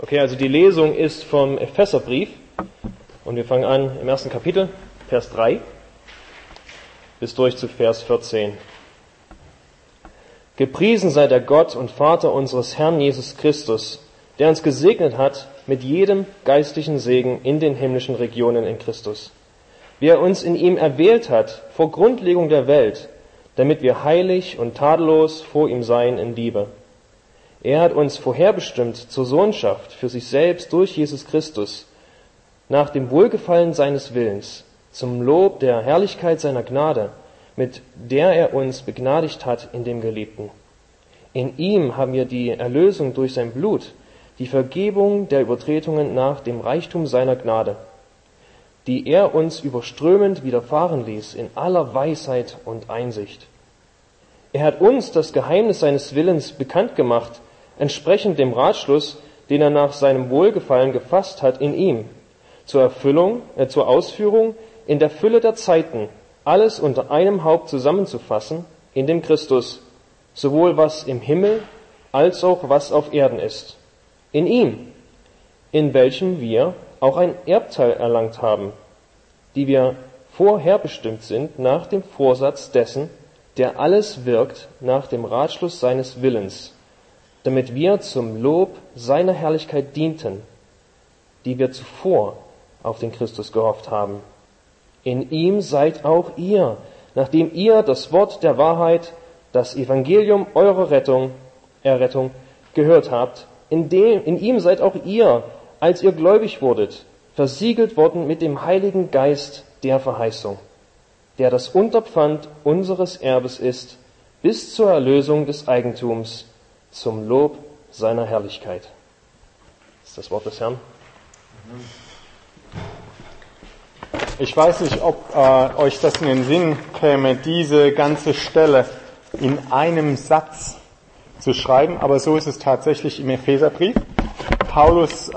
Okay, also die Lesung ist vom Epheserbrief und wir fangen an im ersten Kapitel, Vers 3 bis durch zu Vers 14. Gepriesen sei der Gott und Vater unseres Herrn Jesus Christus, der uns gesegnet hat mit jedem geistlichen Segen in den himmlischen Regionen in Christus, wie er uns in ihm erwählt hat vor Grundlegung der Welt, damit wir heilig und tadellos vor ihm seien in Liebe. Er hat uns vorherbestimmt zur Sohnschaft für sich selbst durch Jesus Christus, nach dem Wohlgefallen seines Willens, zum Lob der Herrlichkeit seiner Gnade, mit der er uns begnadigt hat in dem Geliebten. In ihm haben wir die Erlösung durch sein Blut, die Vergebung der Übertretungen nach dem Reichtum seiner Gnade, die er uns überströmend widerfahren ließ in aller Weisheit und Einsicht. Er hat uns das Geheimnis seines Willens bekannt gemacht, entsprechend dem Ratschluss, den er nach seinem Wohlgefallen gefasst hat in ihm, zur Ausführung in der Fülle der Zeiten, alles unter einem Haupt zusammenzufassen, in dem Christus, sowohl was im Himmel als auch was auf Erden ist. In ihm, in welchem wir auch ein Erbteil erlangt haben, die wir vorherbestimmt sind nach dem Vorsatz dessen, der alles wirkt nach dem Ratschluss seines Willens, damit wir zum Lob seiner Herrlichkeit dienten, die wir zuvor auf den Christus gehofft haben. In ihm seid auch ihr, nachdem ihr das Wort der Wahrheit, das Evangelium eurer Errettung gehört habt, in ihm seid auch ihr, als ihr gläubig wurdet, versiegelt worden mit dem Heiligen Geist der Verheißung, der das Unterpfand unseres Erbes ist, bis zur Erlösung des Eigentums, zum Lob seiner Herrlichkeit. Das ist das Wort des Herrn. Ich weiß nicht, ob euch das in den Sinn käme, diese ganze Stelle in einem Satz zu schreiben, aber so ist es tatsächlich im Epheserbrief. Paulus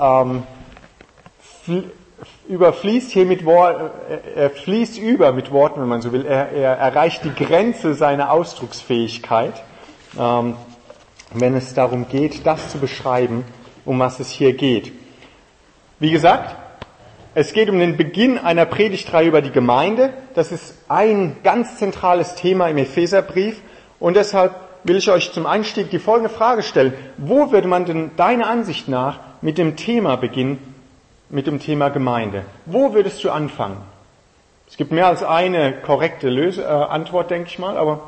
überfließt hier mit Worten, er fließt über mit Worten, wenn man so will. Er erreicht die Grenze seiner Ausdrucksfähigkeit, wenn es darum geht, das zu beschreiben, um was es hier geht. Wie gesagt, es geht um den Beginn einer Predigtreihe über die Gemeinde. Das ist ein ganz zentrales Thema im Epheserbrief und deshalb will ich euch zum Einstieg die folgende Frage stellen. Wo würde man denn deiner Ansicht nach mit dem Thema beginnen, mit dem Thema Gemeinde? Wo würdest du anfangen? Es gibt mehr als eine korrekte Antwort, denke ich mal, aber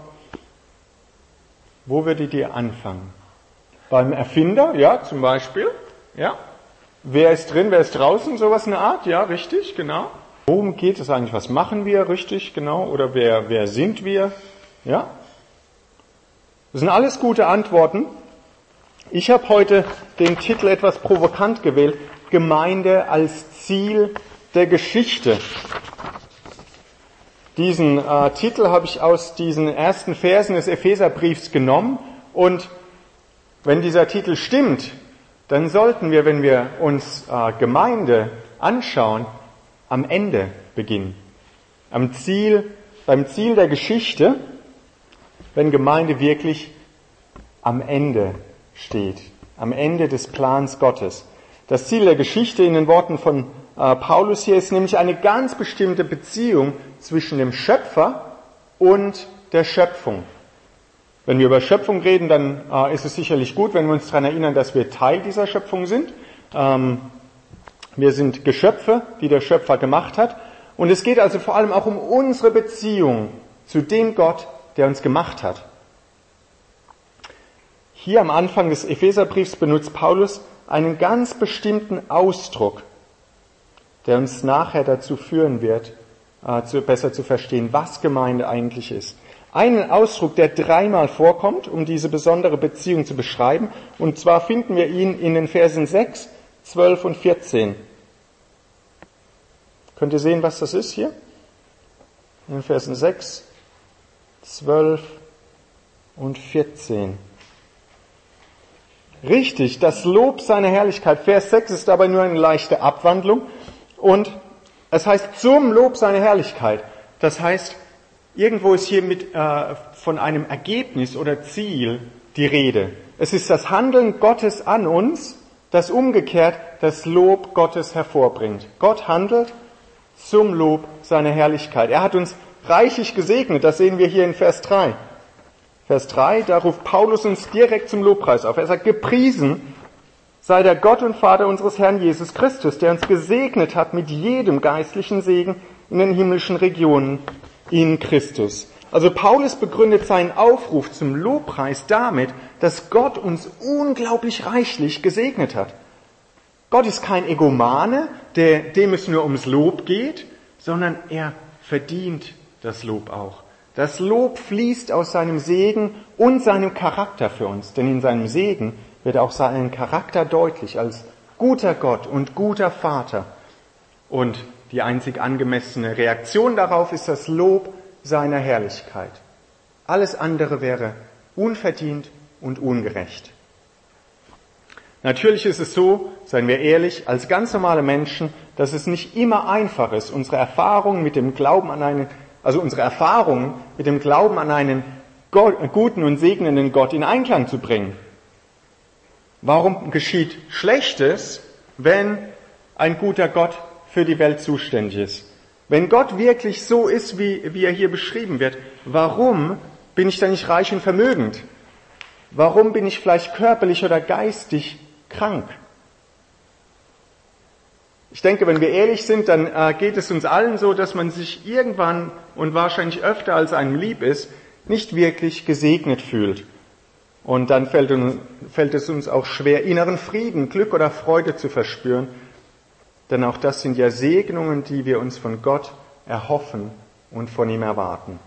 wo würdet ihr anfangen? Beim Erfinder, ja, zum Beispiel, ja. Wer ist drin, wer ist draußen, sowas in der Art, ja, richtig, genau. Worum geht es eigentlich, was machen wir, richtig, genau, oder wer sind wir, ja. Das sind alles gute Antworten. Ich habe heute den Titel etwas provokant gewählt, Gemeinde als Ziel der Geschichte. Diesen Titel habe ich aus diesen ersten Versen des Epheserbriefs genommen und wenn dieser Titel stimmt, dann sollten wir, wenn wir uns Gemeinde anschauen, am Ende beginnen. Beim Ziel der Geschichte, wenn Gemeinde wirklich am Ende steht, am Ende des Plans Gottes. Das Ziel der Geschichte in den Worten von Paulus hier ist nämlich eine ganz bestimmte Beziehung zwischen dem Schöpfer und der Schöpfung. Wenn wir über Schöpfung reden, dann ist es sicherlich gut, wenn wir uns daran erinnern, dass wir Teil dieser Schöpfung sind. Wir sind Geschöpfe, die der Schöpfer gemacht hat. Und es geht also vor allem auch um unsere Beziehung zu dem Gott, der uns gemacht hat. Hier am Anfang des Epheserbriefs benutzt Paulus einen ganz bestimmten Ausdruck, der uns nachher dazu führen wird, besser zu verstehen, was Gemeinde eigentlich ist. Einen Ausdruck, der dreimal vorkommt, um diese besondere Beziehung zu beschreiben. Und zwar finden wir ihn in den Versen 6, 12 und 14. Könnt ihr sehen, was das ist hier? In den Versen 6, 12 und 14. Richtig, das Lob seiner Herrlichkeit. Vers 6 ist aber nur eine leichte Abwandlung. Und es heißt zum Lob seiner Herrlichkeit. Das heißt, irgendwo ist hier von einem Ergebnis oder Ziel die Rede. Es ist das Handeln Gottes an uns das umgekehrt das Lob Gottes hervorbringt. Gott handelt zum Lob seiner Herrlichkeit. Er hat uns reichlich gesegnet, das sehen wir hier in Vers 3. Vers 3, da ruft Paulus uns direkt zum Lobpreis auf. Er sagt, gepriesen sei der Gott und Vater unseres Herrn Jesus Christus, der uns gesegnet hat mit jedem geistlichen Segen in den himmlischen Regionen in Christus. Also Paulus begründet seinen Aufruf zum Lobpreis damit, dass Gott uns unglaublich reichlich gesegnet hat. Gott ist kein Egomane, dem es nur ums Lob geht, sondern er verdient das Lob auch. Das Lob fließt aus seinem Segen und seinem Charakter für uns, denn in seinem Segen wird auch sein Charakter deutlich als guter Gott und guter Vater. Und die einzig angemessene Reaktion darauf ist das Lob seiner Herrlichkeit. Alles andere wäre unverdient und ungerecht. Natürlich ist es so, seien wir ehrlich, als ganz normale Menschen, dass es nicht immer einfach ist, unsere Erfahrungen mit dem Glauben an einen guten und segnenden Gott in Einklang zu bringen. Warum geschieht Schlechtes, wenn ein guter Gott für die Welt zuständig ist? Wenn Gott wirklich so ist, wie er hier beschrieben wird, warum bin ich dann nicht reich und vermögend? Warum bin ich vielleicht körperlich oder geistig krank? Ich denke, wenn wir ehrlich sind, dann geht es uns allen so, dass man sich irgendwann und wahrscheinlich öfter als einem lieb ist, nicht wirklich gesegnet fühlt. Und dann fällt es uns auch schwer, inneren Frieden, Glück oder Freude zu verspüren. Denn auch das sind ja Segnungen, die wir uns von Gott erhoffen und von ihm erwarten.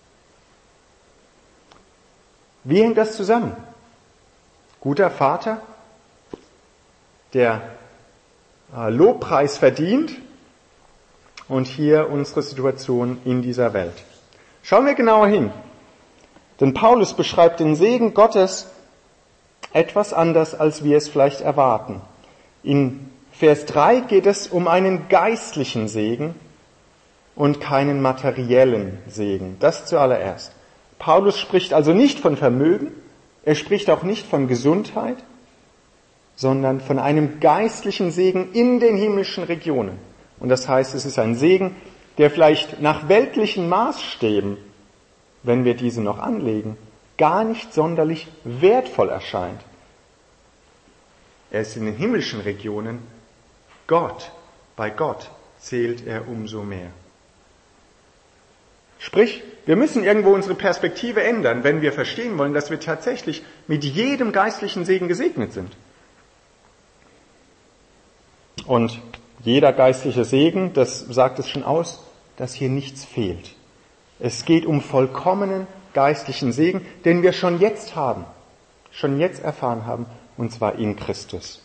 Wie hängt das zusammen? Guter Vater, der Lobpreis verdient und hier unsere Situation in dieser Welt. Schauen wir genauer hin. Denn Paulus beschreibt den Segen Gottes etwas anders, als wir es vielleicht erwarten. In Vers 3 geht es um einen geistlichen Segen und keinen materiellen Segen. Das zuallererst. Paulus spricht also nicht von Vermögen, er spricht auch nicht von Gesundheit, sondern von einem geistlichen Segen in den himmlischen Regionen. Und das heißt, es ist ein Segen, der vielleicht nach weltlichen Maßstäben, wenn wir diese noch anlegen, gar nicht sonderlich wertvoll erscheint. Er ist in den himmlischen Regionen bei Gott zählt er umso mehr. Sprich, wir müssen irgendwo unsere Perspektive ändern, wenn wir verstehen wollen, dass wir tatsächlich mit jedem geistlichen Segen gesegnet sind. Und jeder geistliche Segen, das sagt es schon aus, dass hier nichts fehlt. Es geht um vollkommenen geistlichen Segen, den wir schon jetzt erfahren haben, und zwar in Christus.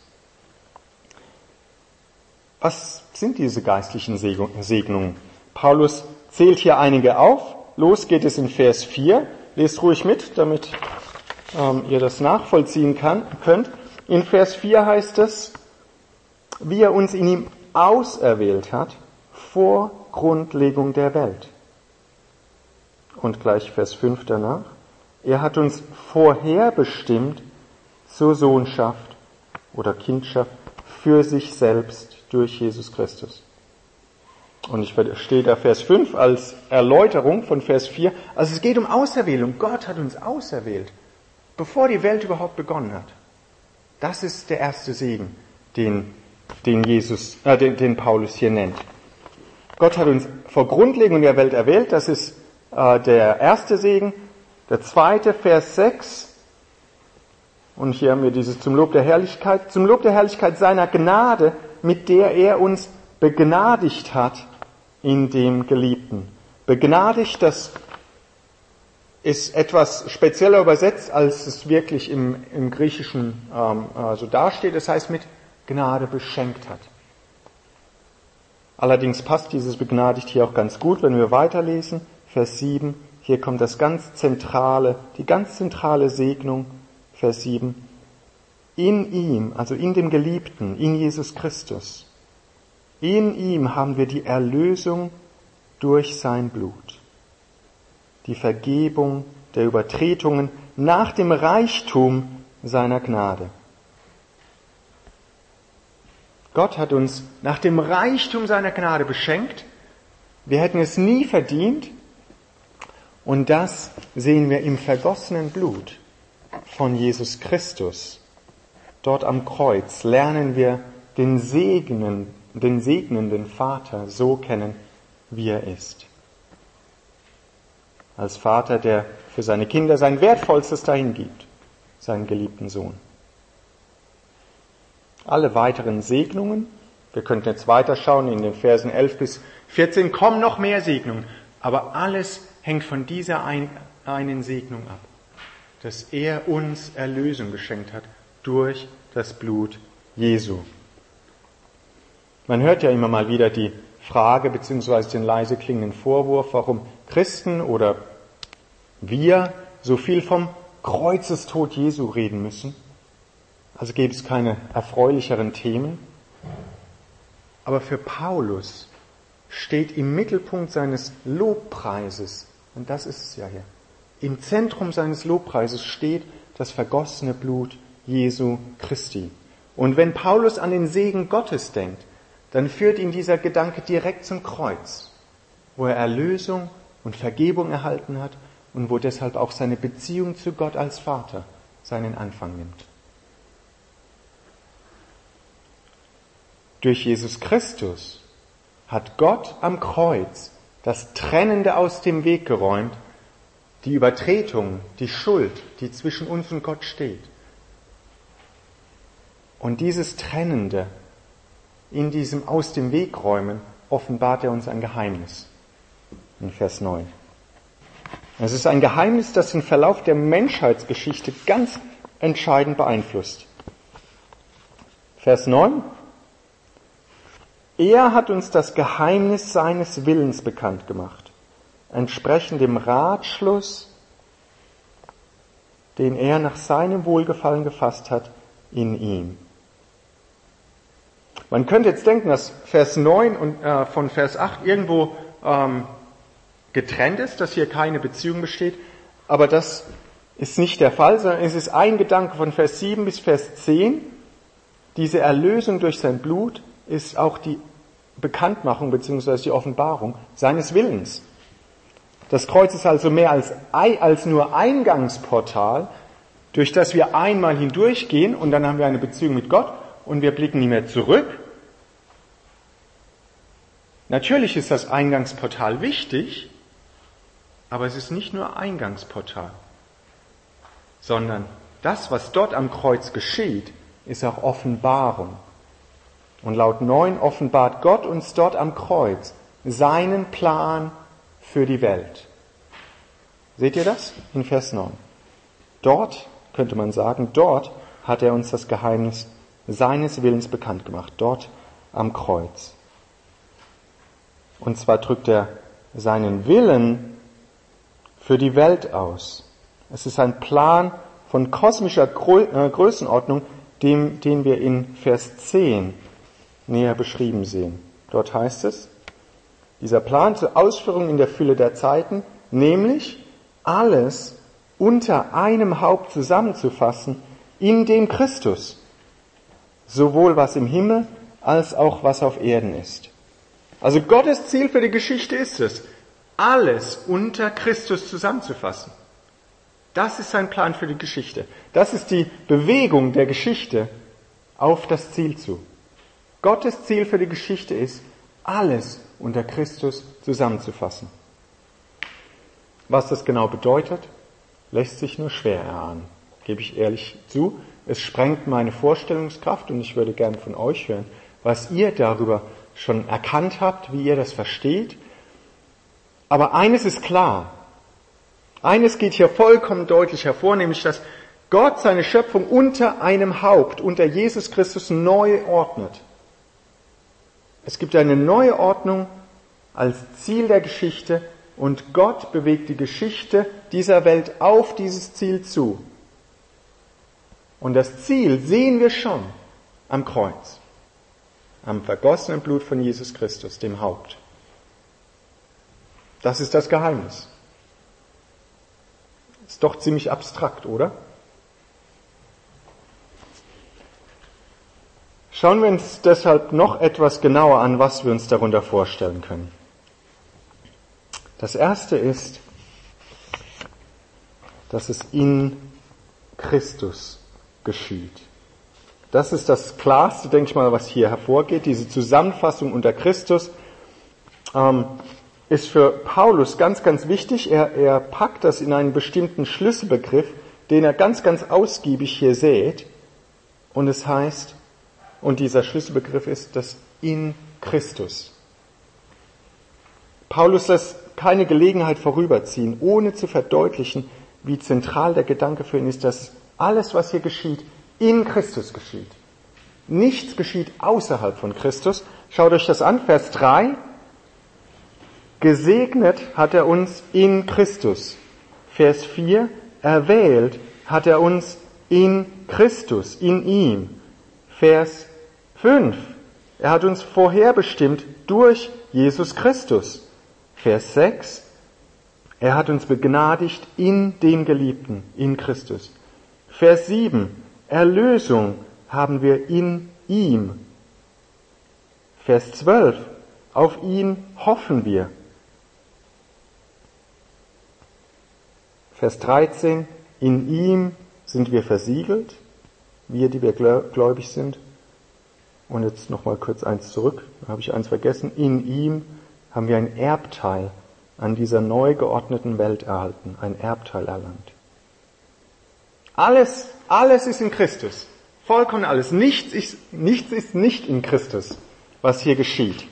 Was sind diese geistlichen Segnungen? Paulus zählt hier einige auf. Los geht es in Vers 4. Lest ruhig mit, damit ihr das nachvollziehen könnt. In Vers 4 heißt es, wie er uns in ihm auserwählt hat, vor Grundlegung der Welt. Und gleich Vers 5 danach. Er hat uns vorherbestimmt zur Sohnschaft oder Kindschaft für sich selbst durch Jesus Christus. Und ich verstehe da Vers 5 als Erläuterung von Vers 4. Also es geht um Auserwählung. Gott hat uns auserwählt, bevor die Welt überhaupt begonnen hat. Das ist der erste Segen, den Paulus hier nennt. Gott hat uns vor Grundlegung der Welt erwählt. Das ist der erste Segen. Der zweite, Vers 6. Und hier haben wir dieses zum Lob der Herrlichkeit. Zum Lob der Herrlichkeit seiner Gnade, mit der er uns begnadigt hat in dem Geliebten. Begnadigt, das ist etwas spezieller übersetzt, als es wirklich im Griechischen so dasteht. Das heißt, mit Gnade beschenkt hat. Allerdings passt dieses begnadigt hier auch ganz gut, wenn wir weiterlesen. Vers 7, hier kommt die ganz zentrale Segnung. Vers 7. In ihm, also in dem Geliebten, in Jesus Christus, in ihm haben wir die Erlösung durch sein Blut, die Vergebung der Übertretungen nach dem Reichtum seiner Gnade. Gott hat uns nach dem Reichtum seiner Gnade beschenkt. Wir hätten es nie verdient. Und das sehen wir im vergossenen Blut von Jesus Christus. Dort am Kreuz lernen wir den segnenden Vater so kennen, wie er ist. Als Vater, der für seine Kinder sein Wertvollstes dahingibt, seinen geliebten Sohn. Alle weiteren Segnungen, wir könnten jetzt weiterschauen, in den Versen 11 bis 14 kommen noch mehr Segnungen, aber alles hängt von dieser einen Segnung ab, dass er uns Erlösung geschenkt hat durch das Blut Jesu. Man hört ja immer mal wieder die Frage bzw. den leise klingenden Vorwurf, warum Christen oder wir so viel vom Kreuzestod Jesu reden müssen. Also gäbe es keine erfreulicheren Themen. Aber für Paulus steht im Mittelpunkt seines Lobpreises, und das ist es ja hier, im Zentrum seines Lobpreises steht das vergossene Blut Jesu Christi. Und wenn Paulus an den Segen Gottes denkt, dann führt ihn dieser Gedanke direkt zum Kreuz, wo er Erlösung und Vergebung erhalten hat und wo deshalb auch seine Beziehung zu Gott als Vater seinen Anfang nimmt. Durch Jesus Christus hat Gott am Kreuz das Trennende aus dem Weg geräumt, die Übertretung, die Schuld, die zwischen uns und Gott steht. Und dieses Trennende, in diesem Aus dem Weg räumen, offenbart er uns ein Geheimnis. In Vers 9. Es ist ein Geheimnis, das den Verlauf der Menschheitsgeschichte ganz entscheidend beeinflusst. Vers 9. Er hat uns das Geheimnis seines Willens bekannt gemacht, entsprechend dem Ratschluss, den er nach seinem Wohlgefallen gefasst hat in ihm. Man könnte jetzt denken, dass Vers 9 und von Vers 8 irgendwo getrennt ist, dass hier keine Beziehung besteht, aber das ist nicht der Fall, sondern es ist ein Gedanke von Vers 7 bis Vers 10. Diese Erlösung durch sein Blut ist auch die Bekanntmachung bzw. die Offenbarung seines Willens. Das Kreuz ist also mehr als nur Eingangsportal, durch das wir einmal hindurchgehen und dann haben wir eine Beziehung mit Gott und wir blicken nie mehr zurück. Natürlich ist das Eingangsportal wichtig, aber es ist nicht nur Eingangsportal, sondern das, was dort am Kreuz geschieht, ist auch Offenbarung. Und laut 9 offenbart Gott uns dort am Kreuz seinen Plan für die Welt. Seht ihr das? In Vers 9. Dort, könnte man sagen, dort hat er uns das Geheimnis seines Willens bekannt gemacht. Dort am Kreuz. Und zwar drückt er seinen Willen für die Welt aus. Es ist ein Plan von kosmischer Größenordnung, den wir in Vers 10 näher beschrieben sehen. Dort heißt es, dieser Plan zur Ausführung in der Fülle der Zeiten, nämlich alles unter einem Haupt zusammenzufassen, in dem Christus, sowohl was im Himmel als auch was auf Erden ist. Also Gottes Ziel für die Geschichte ist es, alles unter Christus zusammenzufassen. Das ist sein Plan für die Geschichte. Das ist die Bewegung der Geschichte auf das Ziel zu. Gottes Ziel für die Geschichte ist, alles unter Christus zusammenzufassen. Was das genau bedeutet, lässt sich nur schwer erahnen, gebe ich ehrlich zu. Es sprengt meine Vorstellungskraft und ich würde gerne von euch hören, was ihr darüber schon erkannt habt, wie ihr das versteht. Aber eines ist klar, eines geht hier vollkommen deutlich hervor, nämlich dass Gott seine Schöpfung unter einem Haupt, unter Jesus Christus neu ordnet. Es gibt eine neue Ordnung als Ziel der Geschichte und Gott bewegt die Geschichte dieser Welt auf dieses Ziel zu. Und das Ziel sehen wir schon am Kreuz, am vergossenen Blut von Jesus Christus, dem Haupt. Das ist das Geheimnis. Ist doch ziemlich abstrakt, oder? Schauen wir uns deshalb noch etwas genauer an, was wir uns darunter vorstellen können. Das erste ist, dass es in Christus geschieht. Das ist das Klarste, denke ich mal, was hier hervorgeht. Diese Zusammenfassung unter Christus ist für Paulus ganz, ganz wichtig. Er packt das in einen bestimmten Schlüsselbegriff, den er ganz, ganz ausgiebig hier sät. Und es heißt, und dieser Schlüsselbegriff ist das in Christus. Paulus lässt keine Gelegenheit vorüberziehen, ohne zu verdeutlichen, wie zentral der Gedanke für ihn ist, dass alles, was hier geschieht, in Christus geschieht. Nichts geschieht außerhalb von Christus. Schaut euch das an, Vers 3. Gesegnet hat er uns in Christus. Vers 4. Erwählt hat er uns in Christus, in ihm. Vers 5. Er hat uns vorherbestimmt durch Jesus Christus. Vers 6. Er hat uns begnadigt in dem Geliebten, in Christus. Vers 7. Erlösung haben wir in ihm. Vers 12. Auf ihn hoffen wir. Vers 13. In ihm sind wir versiegelt, wir, die wir gläubig sind. Und jetzt nochmal kurz eins zurück, da habe ich eins vergessen. In ihm haben wir ein Erbteil an dieser neu geordneten Welt erhalten, ein Erbteil erlangt. Alles ist in Christus. Vollkommen alles. Nichts ist nicht in Christus, was hier geschieht.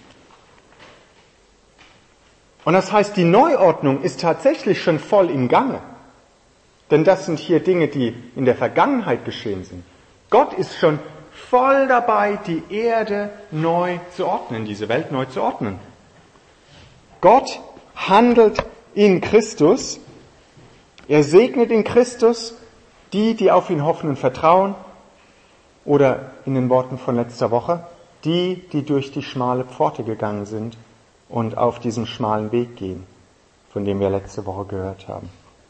Und das heißt, die Neuordnung ist tatsächlich schon voll im Gange. Denn das sind hier Dinge, die in der Vergangenheit geschehen sind. Gott ist schon voll dabei, die Erde neu zu ordnen, diese Welt neu zu ordnen. Gott handelt in Christus. Er segnet in Christus die auf ihn hoffen und vertrauen, oder in den Worten von letzter Woche, die durch die schmale Pforte gegangen sind und auf diesem schmalen Weg gehen, von dem wir letzte Woche gehört haben.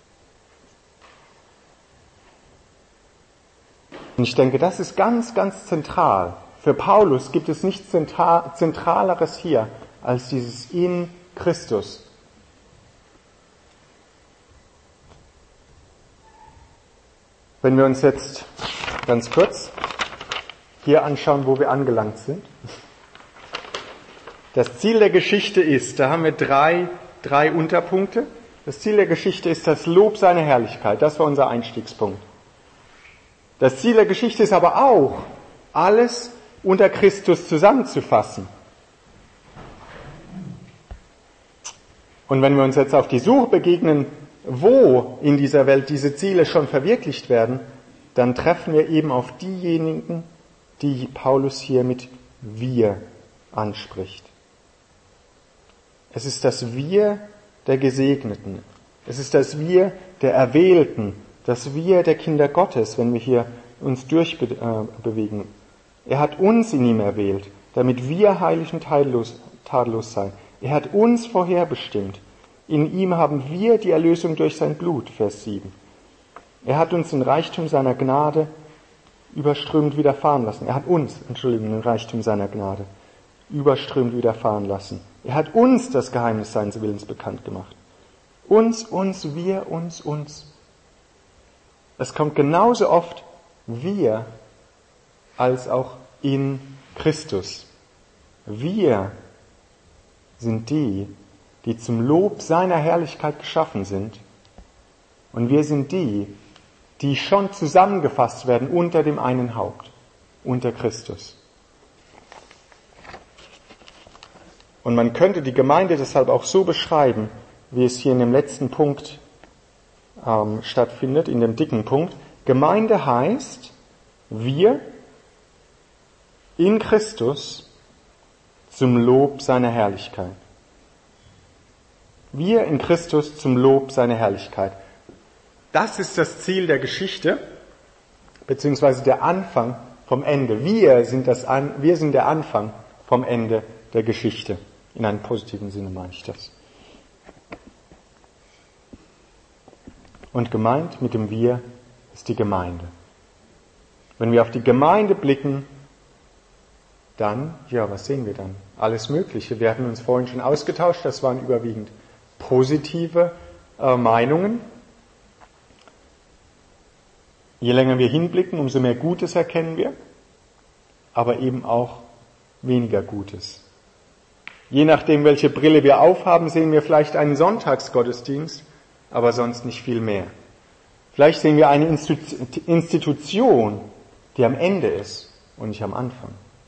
Und ich denke, das ist ganz, ganz zentral. Für Paulus gibt es nichts Zentraleres hier als dieses in Christus. Wenn wir uns jetzt ganz kurz hier anschauen, wo wir angelangt sind. Das Ziel der Geschichte ist, da haben wir drei Unterpunkte. Das Ziel der Geschichte ist das Lob seiner Herrlichkeit. Das war unser Einstiegspunkt. Das Ziel der Geschichte ist aber auch, alles unter Christus zusammenzufassen. Und wenn wir uns jetzt auf die Suche begegnen, wo in dieser Welt diese Ziele schon verwirklicht werden, dann treffen wir eben auf diejenigen, die Paulus hier mit wir anspricht. Es ist das Wir der Gesegneten. Es ist das Wir der Erwählten, das Wir der Kinder Gottes, wenn wir hier uns durchbewegen. Er hat uns in ihm erwählt, damit wir heilig und tadellos seien. Er hat uns vorherbestimmt. In ihm haben wir die Erlösung durch sein Blut, Vers 7. Er hat uns den Reichtum seiner Gnade überströmend widerfahren lassen. Er hat uns, den Reichtum seiner Gnade überströmend widerfahren lassen. Er hat uns das Geheimnis seines Willens bekannt gemacht. Uns, wir, uns. Es kommt genauso oft wir als auch in Christus. Wir sind die zum Lob seiner Herrlichkeit geschaffen sind. Und wir sind die schon zusammengefasst werden unter dem einen Haupt, unter Christus. Und man könnte die Gemeinde deshalb auch so beschreiben, wie es hier in dem letzten Punkt stattfindet, in dem dicken Punkt. Gemeinde heißt, wir in Christus zum Lob seiner Herrlichkeit. Wir in Christus zum Lob seiner Herrlichkeit. Das ist das Ziel der Geschichte, beziehungsweise der Anfang vom Ende. Wir sind der Anfang vom Ende der Geschichte. In einem positiven Sinne meine ich das. Und gemeint mit dem Wir ist die Gemeinde. Wenn wir auf die Gemeinde blicken, dann, ja, was sehen wir dann? Alles Mögliche. Wir hatten uns vorhin schon ausgetauscht, das waren überwiegend positive Meinungen. Je länger wir hinblicken, umso mehr Gutes erkennen wir, aber eben auch weniger Gutes. Je nachdem, welche Brille wir aufhaben, sehen wir vielleicht einen Sonntagsgottesdienst, aber sonst nicht viel mehr. Vielleicht sehen wir eine Institution, die am Ende ist und nicht am Anfang.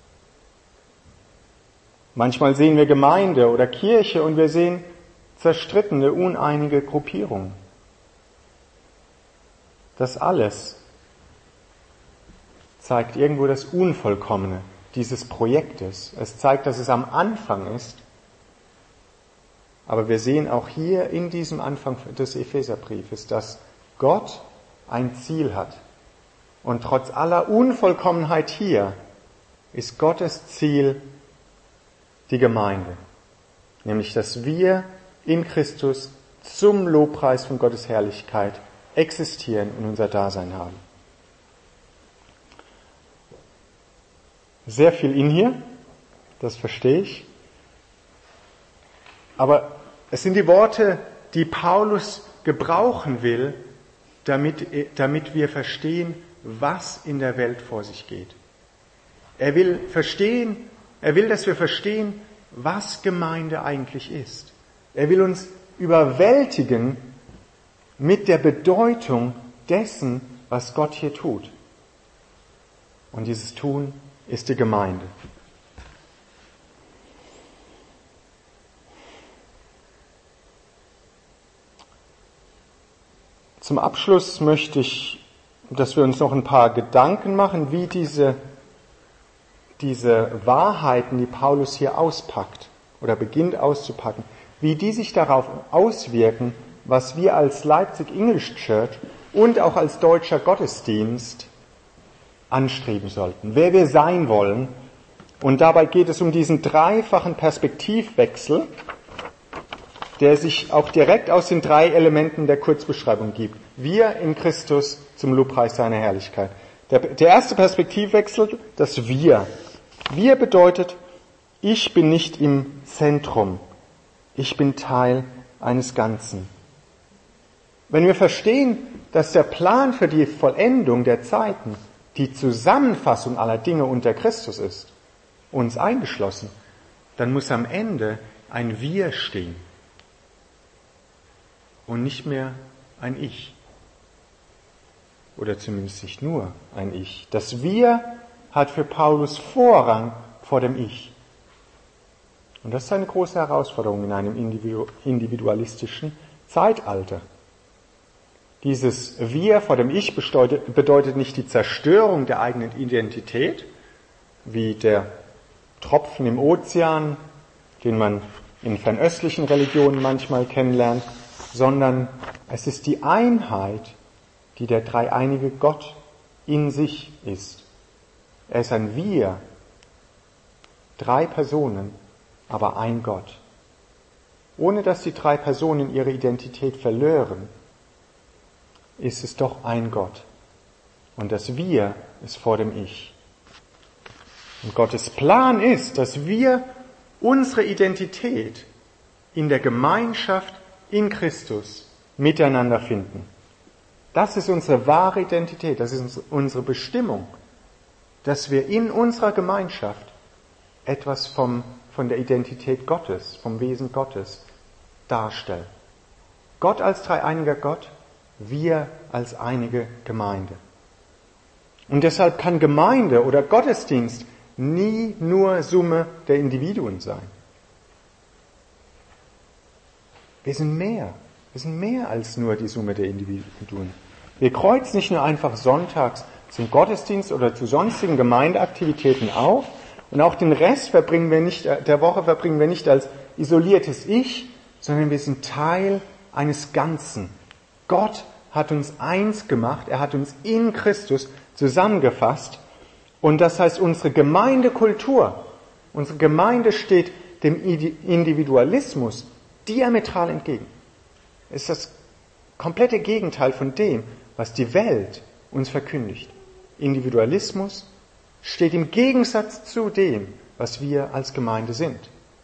Manchmal sehen wir Gemeinde oder Kirche und wir sehen zerstrittene, uneinige Gruppierungen. Das alles zeigt irgendwo das Unvollkommene dieses Projektes. Es zeigt, dass es am Anfang ist. Aber wir sehen auch hier in diesem Anfang des Epheserbriefes, dass Gott ein Ziel hat. Und trotz aller Unvollkommenheit hier ist Gottes Ziel die Gemeinde. Nämlich, dass wir in Christus zum Lobpreis von Gottes Herrlichkeit existieren und unser Dasein haben. Sehr viel in hier, das verstehe ich. Aber es sind die Worte, die Paulus gebrauchen will, damit wir verstehen, was in der Welt vor sich geht. Er will, dass wir verstehen, was Gemeinde eigentlich ist. Er will uns überwältigen mit der Bedeutung dessen, was Gott hier tut. Und dieses Tun ist die Gemeinde. Zum Abschluss möchte ich, dass wir uns noch ein paar Gedanken machen, wie diese Wahrheiten, die Paulus hier auspackt oder beginnt auszupacken, wie die sich darauf auswirken, was wir als Leipzig English Church und auch als deutscher Gottesdienst anstreben sollten, wer wir sein wollen. Und dabei geht es um diesen dreifachen Perspektivwechsel, der sich auch direkt aus den 3 Elementen der Kurzbeschreibung gibt. Wir in Christus zum Lobpreis seiner Herrlichkeit. Der erste Perspektivwechsel, das Wir. Wir bedeutet, ich bin nicht im Zentrum. Ich bin Teil eines Ganzen. Wenn wir verstehen, dass der Plan für die Vollendung der Zeiten die Zusammenfassung aller Dinge unter Christus ist, uns eingeschlossen, dann muss am Ende ein Wir stehen und nicht mehr ein Ich. Oder zumindest nicht nur ein Ich. Das Wir hat für Paulus Vorrang vor dem Ich. Und das ist eine große Herausforderung in einem individualistischen Zeitalter. Dieses Wir vor dem Ich bedeutet nicht die Zerstörung der eigenen Identität, wie der Tropfen im Ozean, den man in fernöstlichen Religionen manchmal kennenlernt, sondern es ist die Einheit, die der dreieinige Gott in sich ist. Er ist ein Wir, 3 Personen, aber ein Gott. Ohne dass die 3 Personen ihre Identität verlören, ist es doch ein Gott. Und das Wir ist vor dem Ich. Und Gottes Plan ist, dass wir unsere Identität in der Gemeinschaft in Christus miteinander finden. Das ist unsere wahre Identität, das ist unsere Bestimmung, dass wir in unserer Gemeinschaft etwas von der Identität Gottes, vom Wesen Gottes darstellen. Gott als dreieiniger Gott, wir als einige Gemeinde. Und deshalb kann Gemeinde oder Gottesdienst nie nur Summe der Individuen sein. Wir sind mehr als nur die Summe der Individuen. Wir kreuzen nicht nur einfach sonntags zum Gottesdienst oder zu sonstigen Gemeindeaktivitäten auf und auch den Rest der Woche verbringen wir nicht als isoliertes Ich, sondern wir sind Teil eines Ganzen. Gott hat uns eins gemacht, er hat uns in Christus zusammengefasst und das heißt, unsere Gemeindekultur, unsere Gemeinde steht dem Individualismus diametral entgegen. Es ist das komplette Gegenteil von dem, was die Welt uns verkündigt. Individualismus steht im Gegensatz zu dem, was wir als Gemeinde sind.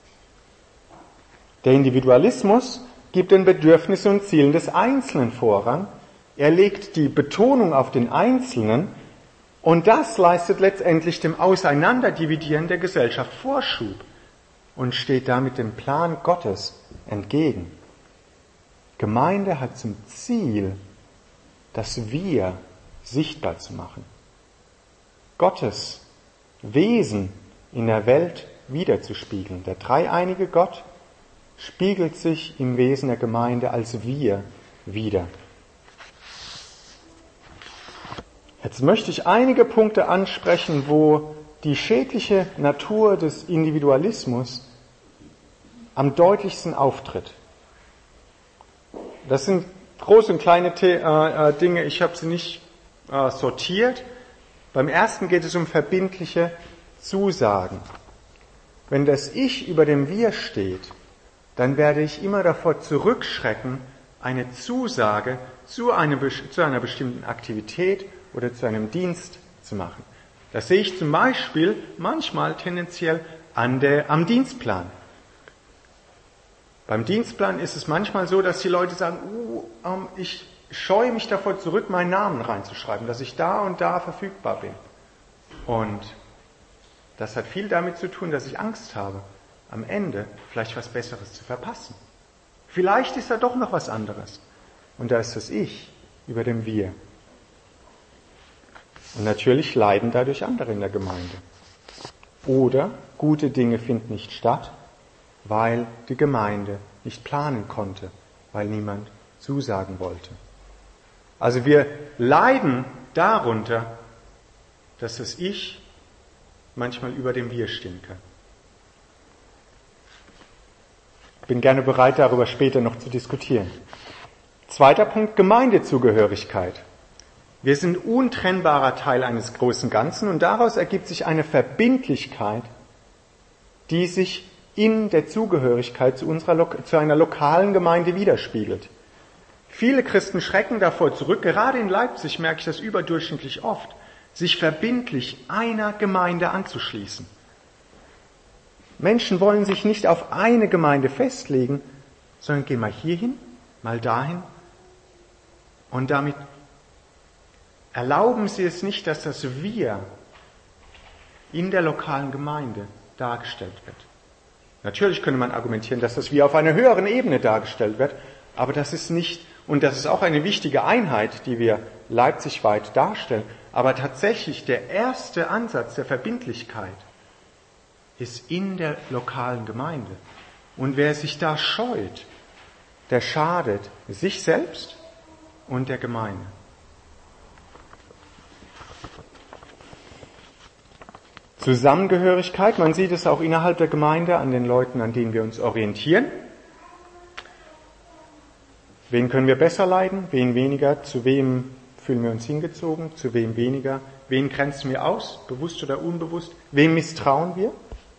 Der Individualismus gibt den Bedürfnissen und Zielen des Einzelnen Vorrang. Er legt die Betonung auf den Einzelnen und das leistet letztendlich dem Auseinanderdividieren der Gesellschaft Vorschub und steht damit dem Plan Gottes entgegen. Gemeinde hat zum Ziel, das Wir sichtbar zu machen. Gottes Wesen in der Welt wiederzuspiegeln. Der dreieinige Gott spiegelt sich im Wesen der Gemeinde als Wir wider. Jetzt möchte ich einige Punkte ansprechen, wo die schädliche Natur des Individualismus am deutlichsten auftritt. Das sind große und kleine Dinge, ich habe sie nicht sortiert. Beim ersten geht es um verbindliche Zusagen. Wenn das Ich über dem Wir steht, dann werde ich immer davor zurückschrecken, eine Zusage zu einer bestimmten Aktivität oder zu einem Dienst zu machen. Das sehe ich zum Beispiel manchmal tendenziell am Dienstplan. Beim Dienstplan ist es manchmal so, dass die Leute sagen, ich scheue mich davor zurück, meinen Namen reinzuschreiben, dass ich da und da verfügbar bin. Und das hat viel damit zu tun, dass ich Angst habe, am Ende vielleicht was Besseres zu verpassen. Vielleicht ist da doch noch was anderes. Und da ist das Ich über dem Wir. Und natürlich leiden dadurch andere in der Gemeinde. Oder gute Dinge finden nicht statt, weil die Gemeinde nicht planen konnte, weil niemand zusagen wollte. Also wir leiden darunter, dass das Ich manchmal über dem Wir stehen kann. Ich bin gerne bereit, darüber später noch zu diskutieren. Zweiter Punkt, Gemeindezugehörigkeit. Wir sind untrennbarer Teil eines großen Ganzen und daraus ergibt sich eine Verbindlichkeit, die sich in der Zugehörigkeit zu einer lokalen Gemeinde widerspiegelt. Viele Christen schrecken davor zurück, gerade in Leipzig merke ich das überdurchschnittlich oft, sich verbindlich einer Gemeinde anzuschließen. Menschen wollen sich nicht auf eine Gemeinde festlegen, sondern gehen mal hierhin, mal dahin und damit erlauben sie es nicht, dass das Wir in der lokalen Gemeinde dargestellt wird. Natürlich könnte man argumentieren, dass das Wir auf einer höheren Ebene dargestellt wird, aber das ist nicht, und das ist auch eine wichtige Einheit, die wir leipzigweit darstellen, aber tatsächlich der erste Ansatz der Verbindlichkeit ist in der lokalen Gemeinde. Und wer sich da scheut, der schadet sich selbst und der Gemeinde. Zusammengehörigkeit, man sieht es auch innerhalb der Gemeinde an den Leuten, an denen wir uns orientieren. Wen können wir besser leiden, wen weniger, zu wem fühlen wir uns hingezogen, zu wem weniger, wen grenzen wir aus, bewusst oder unbewusst, wem misstrauen wir?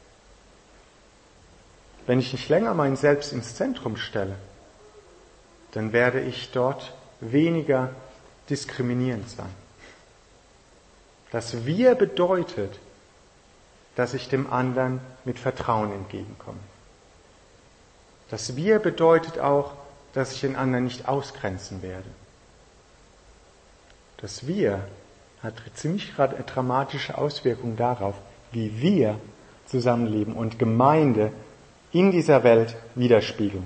Wenn ich nicht länger mein Selbst ins Zentrum stelle, dann werde ich dort weniger diskriminierend sein. Das Wir bedeutet, dass ich dem anderen mit Vertrauen entgegenkomme. Das Wir bedeutet auch, dass ich den anderen nicht ausgrenzen werde. Das Wir hat ziemlich dramatische Auswirkungen darauf, wie wir zusammenleben und Gemeinde in dieser Welt widerspiegeln.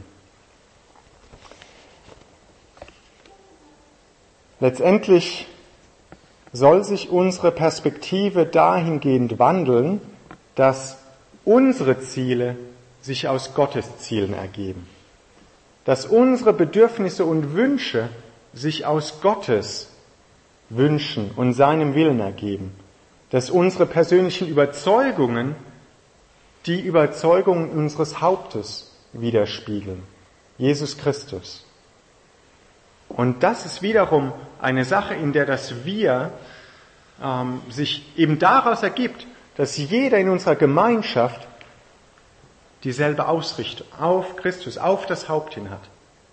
Letztendlich soll sich unsere Perspektive dahingehend wandeln, dass unsere Ziele sich aus Gottes Zielen ergeben. Dass unsere Bedürfnisse und Wünsche sich aus Gottes Wünschen und seinem Willen ergeben. Dass unsere persönlichen Überzeugungen die Überzeugungen unseres Hauptes widerspiegeln. Jesus Christus. Und das ist wiederum eine Sache, in der das Wir sich eben daraus ergibt, dass jeder in unserer Gemeinschaft dieselbe Ausrichtung auf Christus, auf das Haupt hin hat.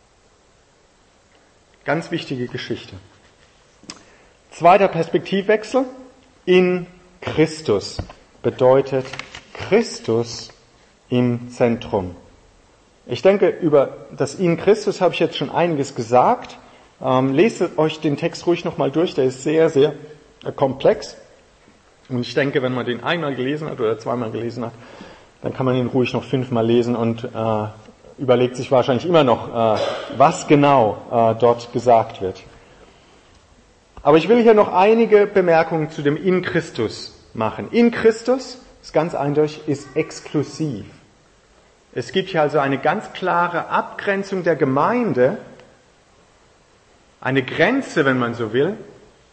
Ganz wichtige Geschichte. Zweiter Perspektivwechsel. In Christus bedeutet Christus im Zentrum. Ich denke, über das in Christus habe ich jetzt schon einiges gesagt. Lest euch den Text ruhig nochmal durch, der ist sehr, sehr komplex. Und ich denke, wenn man den einmal gelesen hat oder zweimal gelesen hat, dann kann man ihn ruhig noch 5-mal lesen und überlegt sich wahrscheinlich immer noch, was genau dort gesagt wird. Aber ich will hier noch einige Bemerkungen zu dem in Christus machen. In Christus, ist ganz eindeutig, ist exklusiv. Es gibt hier also eine ganz klare Abgrenzung der Gemeinde, eine Grenze, wenn man so will.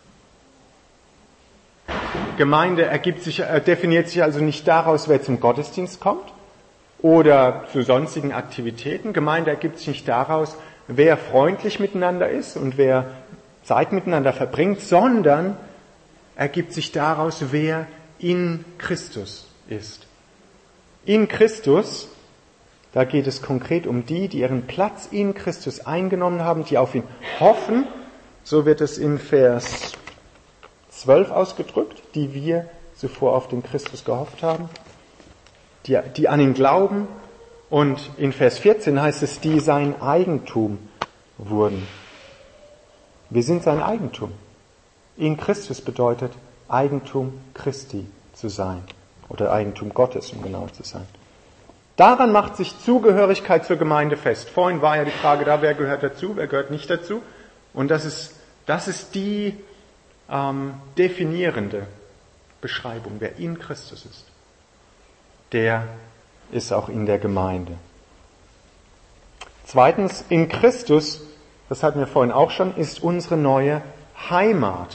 Gemeinde definiert sich also nicht daraus, wer zum Gottesdienst kommt oder zu sonstigen Aktivitäten. Gemeinde ergibt sich nicht daraus, wer freundlich miteinander ist und wer Zeit miteinander verbringt, sondern ergibt sich daraus, wer in Christus ist. In Christus, da geht es konkret um die ihren Platz in Christus eingenommen haben, die auf ihn hoffen. So wird es in Vers 12 ausgedrückt, die wir zuvor auf den Christus gehofft haben, die an ihn glauben. Und in Vers 14 heißt es, die sein Eigentum wurden. Wir sind sein Eigentum. In Christus bedeutet Eigentum Christi zu sein oder Eigentum Gottes, um genauer zu sein. Daran macht sich Zugehörigkeit zur Gemeinde fest. Vorhin war ja die Frage da, wer gehört dazu, wer gehört nicht dazu. Und das ist die definierende Beschreibung, wer in Christus ist. Der ist auch in der Gemeinde. Zweitens, in Christus, das hatten wir vorhin auch schon, ist unsere neue Heimat.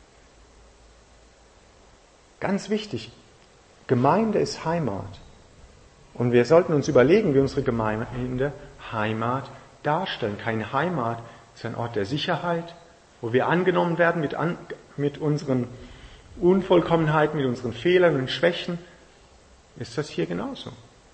Ganz wichtig, Gemeinde ist Heimat. Und wir sollten uns überlegen, wie unsere Gemeinde Heimat darstellen. Keine Heimat ist ein Ort der Sicherheit, wo wir angenommen werden mit unseren Unvollkommenheiten, mit unseren Fehlern und Schwächen. Ist das hier genauso?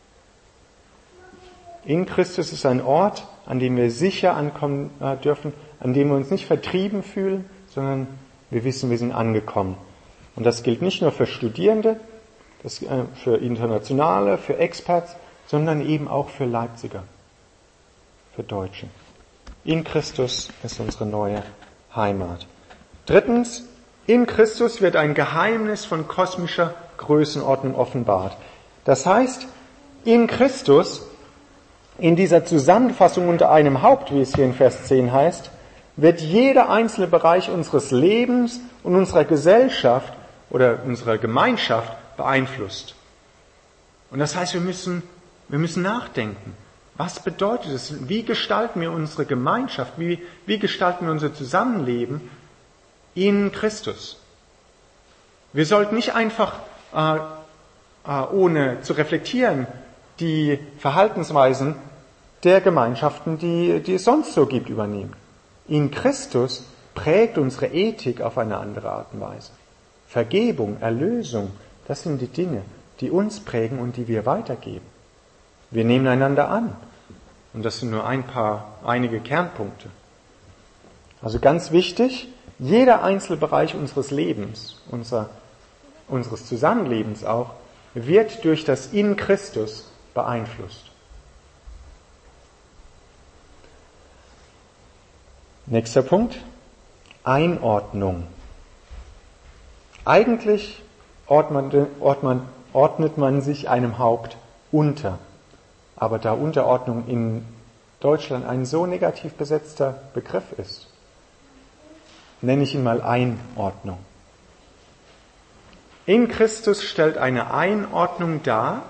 In Christus ist ein Ort, an dem wir sicher ankommen dürfen, an dem wir uns nicht vertrieben fühlen, sondern wir wissen, wir sind angekommen. Und das gilt nicht nur für Studierende, für Internationale, für Expats, sondern eben auch für Leipziger, für Deutsche. In Christus ist unsere neue Heimat. Drittens, in Christus wird ein Geheimnis von kosmischer Größenordnung offenbart. Das heißt, in Christus, in dieser Zusammenfassung unter einem Haupt, wie es hier in Vers 10 heißt, wird jeder einzelne Bereich unseres Lebens und unserer Gesellschaft oder unserer Gemeinschaft beeinflusst. Und das heißt, wir müssen nachdenken. Was bedeutet es? Wie gestalten wir unsere Gemeinschaft? Wie gestalten wir unser Zusammenleben in Christus? Wir sollten nicht einfach, ohne zu reflektieren, die Verhaltensweisen der Gemeinschaften, die es sonst so gibt, übernehmen. In Christus prägt unsere Ethik auf eine andere Art und Weise. Vergebung, Erlösung, das sind die Dinge, die uns prägen und die wir weitergeben. Wir nehmen einander an. Und das sind nur einige Kernpunkte. Also ganz wichtig, jeder einzelne Bereich unseres Lebens, unseres Zusammenlebens auch, wird durch das in Christus beeinflusst. Nächster Punkt, Einordnung. Eigentlich ordnet man sich einem Haupt unter. Aber da Unterordnung in Deutschland ein so negativ besetzter Begriff ist, nenne ich ihn mal Einordnung. In Christus stellt eine Einordnung dar.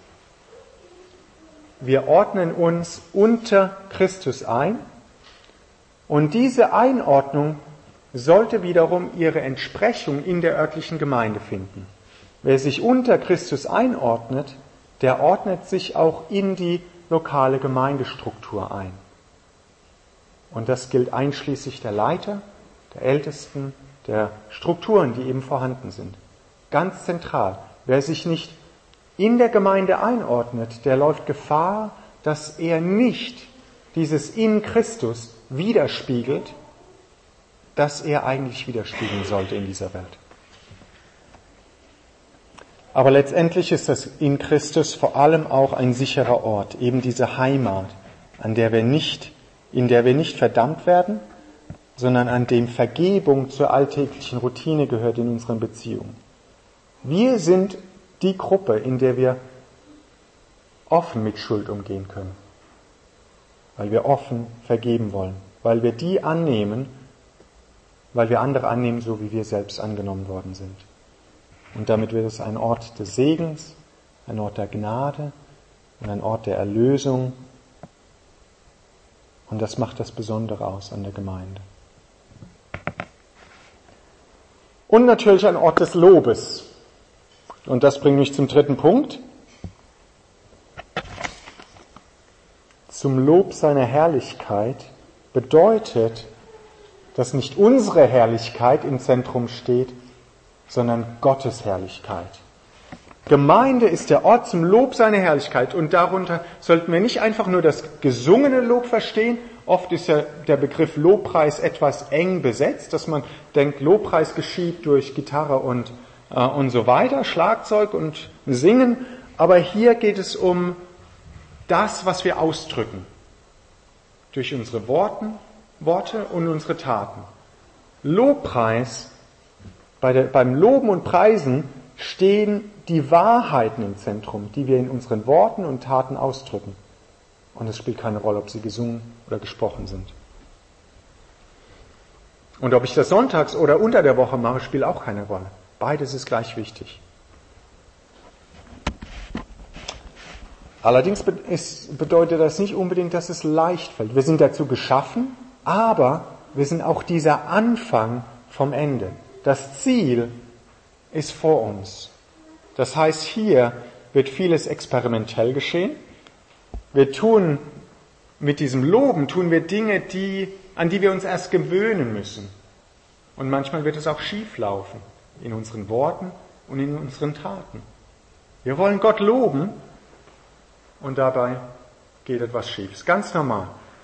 Wir ordnen uns unter Christus ein und diese Einordnung sollte wiederum ihre Entsprechung in der örtlichen Gemeinde finden. Wer sich unter Christus einordnet, der ordnet sich auch in die lokale Gemeindestruktur ein. Und das gilt einschließlich der Leiter, der Ältesten, der Strukturen, die eben vorhanden sind. Ganz zentral. Wer sich nicht in der Gemeinde einordnet, der läuft Gefahr, dass er nicht dieses in Christus widerspiegelt, das er eigentlich widerspiegeln sollte in dieser Welt. Aber letztendlich ist das in Christus vor allem auch ein sicherer Ort, eben diese Heimat, in der wir nicht verdammt werden, sondern an dem Vergebung zur alltäglichen Routine gehört in unseren Beziehungen. Wir sind die Gruppe, in der wir offen mit Schuld umgehen können, weil wir offen vergeben wollen, weil wir die annehmen, weil wir andere annehmen, so wie wir selbst angenommen worden sind. Und damit wird es ein Ort des Segens, ein Ort der Gnade und ein Ort der Erlösung. Und das macht das Besondere aus an der Gemeinde. Und natürlich ein Ort des Lobes. Und das bringt mich zum dritten Punkt. Zum Lob seiner Herrlichkeit bedeutet, dass nicht unsere Herrlichkeit im Zentrum steht, sondern Gottes Herrlichkeit. Gemeinde ist der Ort zum Lob seiner Herrlichkeit und darunter sollten wir nicht einfach nur das gesungene Lob verstehen. Oft ist ja der Begriff Lobpreis etwas eng besetzt, dass man denkt, Lobpreis geschieht durch Gitarre und so weiter, Schlagzeug und Singen. Aber hier geht es um das, was wir ausdrücken. Durch unsere Worte und unsere Taten. Lobpreis, beim Loben und Preisen stehen die Wahrheiten im Zentrum, die wir in unseren Worten und Taten ausdrücken. Und es spielt keine Rolle, ob sie gesungen oder gesprochen sind. Und ob ich das sonntags oder unter der Woche mache, spielt auch keine Rolle. Beides ist gleich wichtig. Allerdings bedeutet das nicht unbedingt, dass es leicht fällt. Wir sind dazu geschaffen, aber wir sind auch dieser Anfang vom Ende. Das Ziel ist vor uns. Das heißt, hier wird vieles experimentell geschehen. Wir tun mit diesem Loben Dinge, an die wir uns erst gewöhnen müssen. Und manchmal wird es auch schief laufen in unseren Worten und in unseren Taten. Wir wollen Gott loben und dabei geht etwas schief. Das ist ganz normal.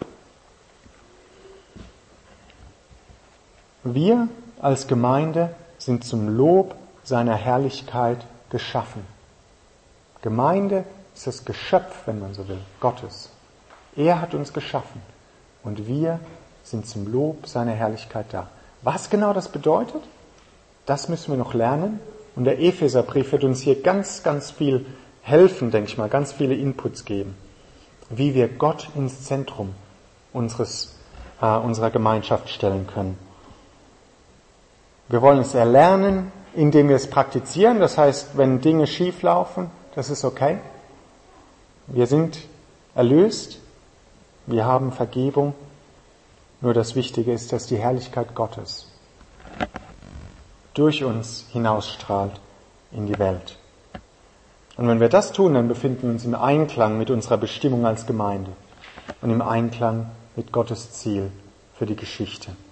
Wir als Gemeinde sind zum Lob seiner Herrlichkeit geschaffen. Gemeinde ist das Geschöpf, wenn man so will, Gottes. Er hat uns geschaffen und wir sind zum Lob seiner Herrlichkeit da. Was genau das bedeutet, das müssen wir noch lernen. Und der Epheserbrief wird uns hier ganz, ganz viel helfen, denke ich mal, ganz viele Inputs geben, wie wir Gott ins Zentrum unserer Gemeinschaft stellen können. Wir wollen es erlernen, indem wir es praktizieren. Das heißt, wenn Dinge schief laufen, das ist okay. Wir sind erlöst. Wir haben Vergebung. Nur das Wichtige ist, dass die Herrlichkeit Gottes durch uns hinausstrahlt in die Welt. Und wenn wir das tun, dann befinden wir uns im Einklang mit unserer Bestimmung als Gemeinde und im Einklang mit Gottes Ziel für die Geschichte.